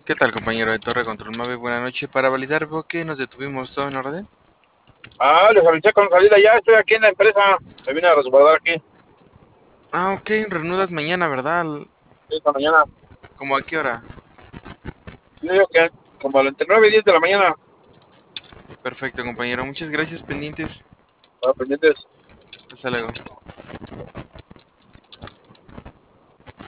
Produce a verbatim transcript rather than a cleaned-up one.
¿Qué tal, compañero de Torre Control Mave? Buenas noches. Para validar, ¿vos qué nos detuvimos? ¿Todo en orden? Ah, les avisé con salida ya, estoy aquí en la empresa. Me vine a resguardar aquí Ah, ok, reanudas mañana, ¿verdad? Al- esta mañana. ¿Cómo a qué hora? Yo digo que como a las entre nueve y diez de la mañana. Perfecto, compañero. Muchas gracias, pendientes. Para pendientes. Hasta luego.